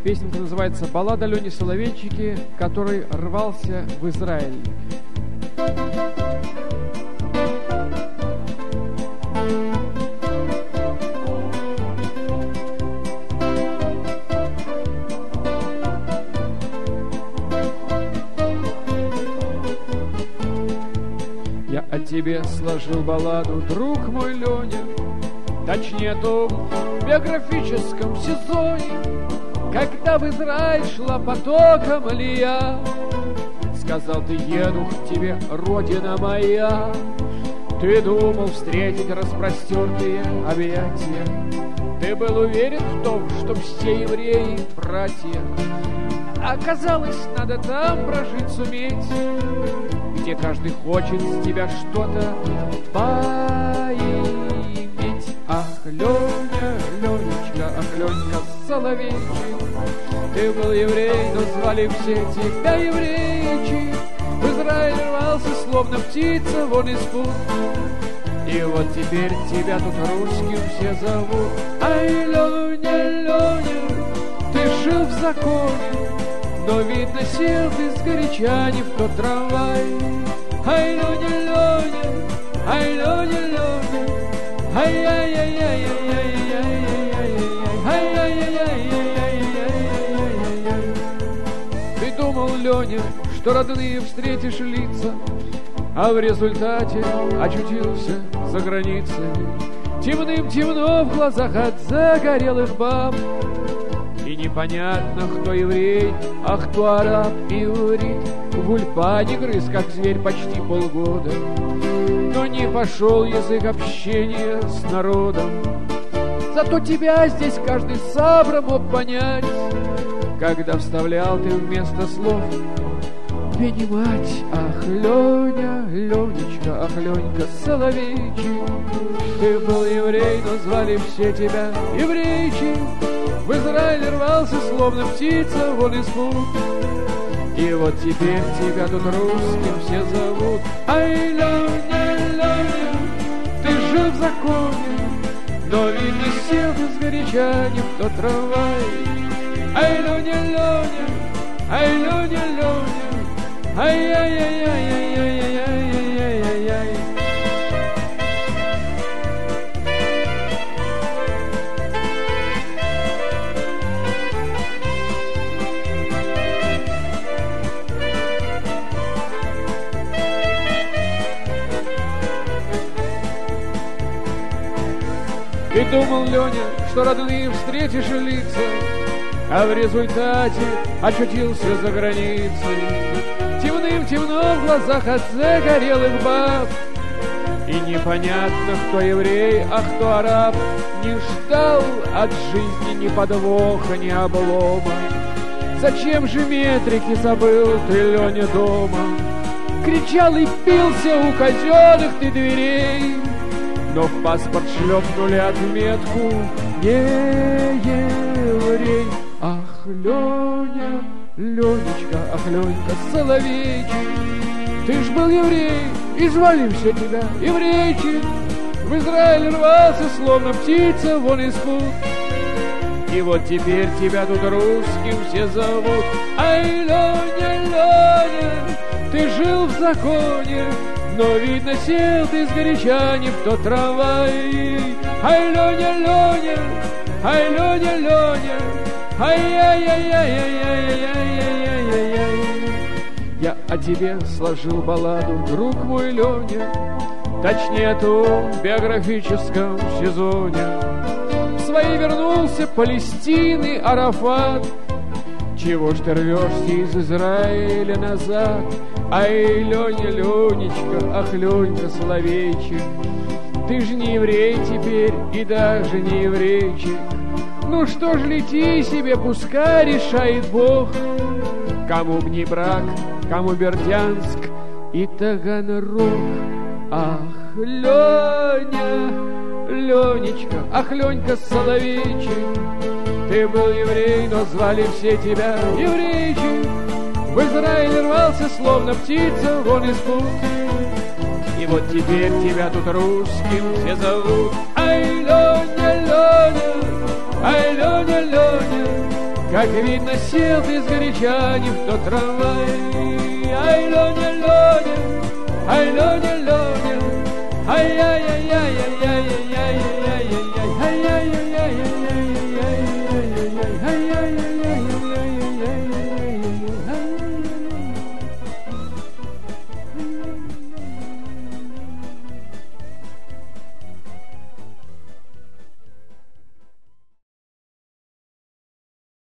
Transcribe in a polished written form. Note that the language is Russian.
Песенка называется «Баллада Лени Соловейчики, который рвался в Израиль». Я о тебе сложил балладу, друг мой Леня, точнее, о том биографическом сезоне, когда в Израиль шла потоком Алия. Сказал ты: еду к тебе, родина моя. Ты думал встретить распростертые объятия. Ты был уверен в том, что все евреи братья. Оказалось, надо там прожить суметь, где каждый хочет с тебя что-то поиметь. Ах, Леня, Ленечка, ах, Ленька Соловейчик, ты был еврей, но звали все тебя еврейчик. В Израиль рвался, словно птица, вон из пут. И вот теперь тебя тут русским все зовут. Ай, Леня, Леня, ты жил в законе, но, видно, сел ты сгоряча не в тот трамвай. Ай, Леня, Леня, ай, Леня, Леня, ай-яй-яй-яй-яй-яй-яй-яй-яй-яй-яй-яй-яй-яй-яй-яй-яй-яй. Ты думал, Леня, что родные встретишь лица, а в результате очутился за границей. Темным темно в глазах от загорелых баб, и непонятно, кто еврей, а кто араб, иврит. В ульпане грыз, как зверь, почти полгода, но не пошел язык общения с народом. Зато тебя здесь каждый сабра мог понять, когда вставлял ты вместо слов «понимать». Ах, Леня, Ленечка, ах, Ленька Соловейчик, ты был еврей, но звали все тебя еврейчик. В Израиль рвался, словно птица, вон из пут. И вот теперь тебя тут русским все зовут. Ай, Леня, Леня, ты жил в законе, но, видно, сел ты сгоряча не в тот трамвай. Ай, Леня, Леня, ай, Леня, Леня, ай-яй-яй-яй-яй-яй-яй-яй-яй-яй-яй. Ты думал, Леня, что родные встретишь лица, а в результате очутился за границей. Темным темно в глазах от загорелых баб, и непонятно, кто еврей, а кто араб. Не ждал от жизни ни подвоха, ни облома. Зачем же метрики забыл ты, Леня, дома? Кричал и бился у казенных ты дверей, но в паспорт шлепнули отметку «не еврей». Ах, Леня, Ленечка, ах, Ленька Соловейчик, ты ж был еврей, и звали все тебя еврейчик. В Израиль рвался, словно птица, вон из пут. И вот теперь тебя тут русским все зовут. Ай, Леня, Леня, ты жил в законе, но, видно, сел ты сгоряча не в тот трамвай. Ай, Леня, Леня, ай, Леня, Леня, ай-яй-яй-яй-яй-яй-яй-яй-яй-яй. Я о тебе сложил балладу, друг мой Леня, точнее, о том биографическом сезоне. В свои вернулся Палестины Арафат. Чего ж ты рвешься из Израиля назад? Ай, Леня, Ленечка, ах, Ленька Соловейчик, ты ж не еврей теперь и даже не еврейчик. Ну что ж, лети себе, пускай решает Бог, кому Бнебрак, кому Бердянск и Таганрог. Ах, Леня, Ленечка, ах, Ленька Соловейчик, ты был еврей, но звали все тебя еврейчик. В Израиль рвался, словно птица, вон из пут. И вот теперь тебя тут русским все зовут. Ай, Леня, Леня, ай, Леня, Леня, Как видно, сел ты сгоряча не в тот трамвай. Ай, Леня, Леня, ай, Леня.